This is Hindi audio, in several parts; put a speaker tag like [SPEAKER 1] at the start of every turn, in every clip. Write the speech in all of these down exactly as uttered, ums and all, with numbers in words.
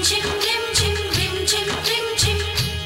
[SPEAKER 1] झिम रिम झिम रिम झिम रिम झिम।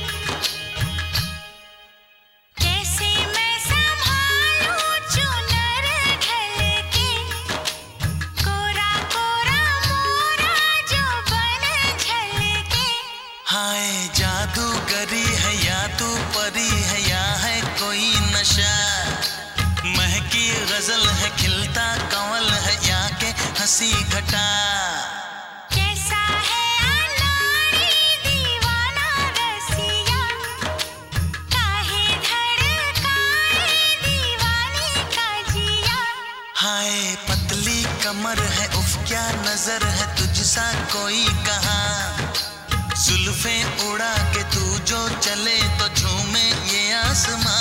[SPEAKER 1] कैसे मैं संभालूं चुनर ढल के, कोरा कोरा मोरा जो बन झलके।
[SPEAKER 2] हाय जादूगरी है या तू परी है या है कोई नशा, महकी गजल है खिलता कंवल है या के हंसी घटा।
[SPEAKER 1] कैसा है अनाड़ी दीवाना रसिया, काहे धड़काए दीवानी का जिया।
[SPEAKER 2] हाय पतली कमर है उफ क्या नजर है तुझसा कोई कहाँ, जुल्फें उड़ा के तू जो चले तो झूमे ये आसमां।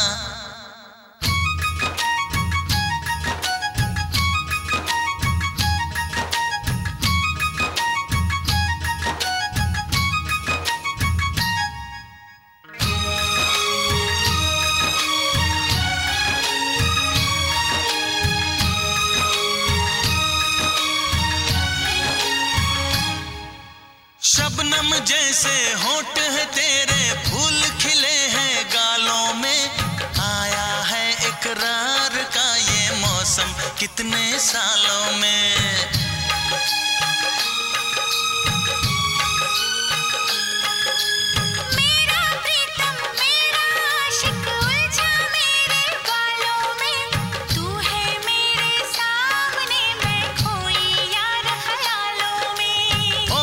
[SPEAKER 2] शबनम जैसे होंठ है तेरे फूल खिले हैं गालों में, आया है इकरार का ये मौसम कितने सालों में।
[SPEAKER 1] मेरा प्रीतम मेरा आशिक उलझा मेरे बालों में, तू है मेरे सामने मैं खोई यार ख्यालों में।
[SPEAKER 2] ओ,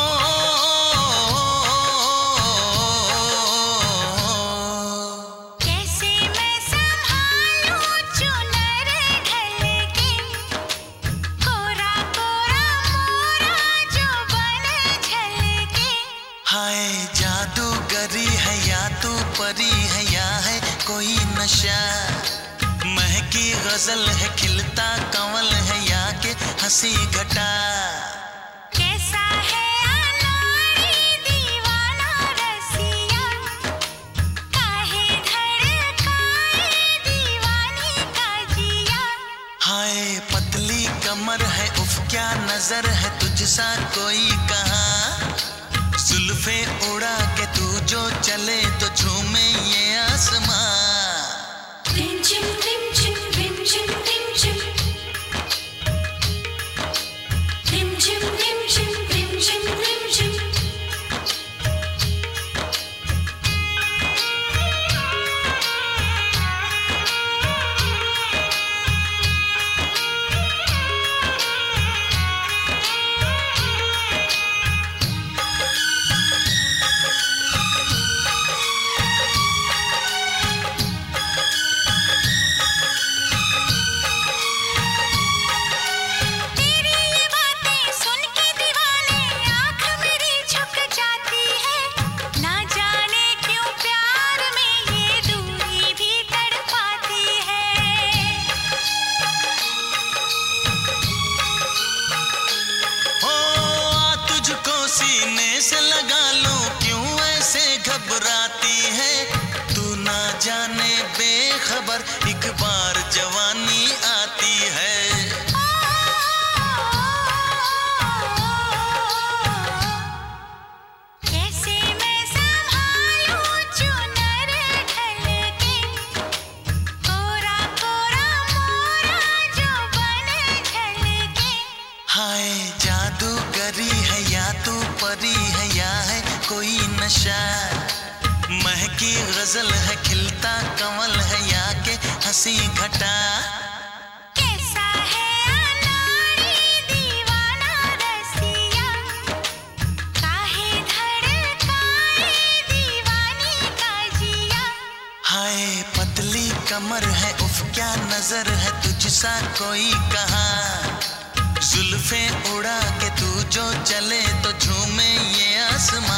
[SPEAKER 1] कैसे मैं संभालूं चुनर ढल के, कोरा कोरा मोरा जो बन झलके।
[SPEAKER 2] हाय जादूगरी है या तू परी है या है कोई नशा, महकी गजल है खिलता कंवल है या के हंसी घटा।
[SPEAKER 1] कैसा है अनाड़ी दीवाना रसिया, काहे धड़काए दीवानी का जिया।
[SPEAKER 2] हाय पतली कमर है उफ क्या नजर है तुझसा कोई कहाँ, जुल्फे उड़ा के तू जो चले तो झूमे ये आसमां।
[SPEAKER 1] रिम झिम रिम झिम रिम झिम रिम झिम। रिम झिम रिम झिम रिम झिम रिम झिम। तेरी ये बातें सुन के दीवाने आँख मेरी झुक जाती है, ना जाने क्यों प्यार में ये दूरी भी तड़पाती है।
[SPEAKER 2] हो आ तुझको सीने से लगा लूं क्यों ऐसे घबराती है, तू ना जाने बेखबर एक बार जवानी आती है।
[SPEAKER 1] कैसे मैं संभालूं चुनर ढल के, कोरा कोरा मोरा जो बन झलके।
[SPEAKER 2] हाय जादूगरी है या तू परी है या है कोई नशा, महकी गजल है खिलता कंवल है या के हंसी घटा।
[SPEAKER 1] कैसा है अनाड़ी दीवाना रसिया, काहे धड़काए दीवानी का जिया।
[SPEAKER 2] हाय पतली कमर है उफ क्या नजर है तुझसा कोई कहाँ, जुल्फें उड़ा के तू जो चले तो झूमे ये आसमां।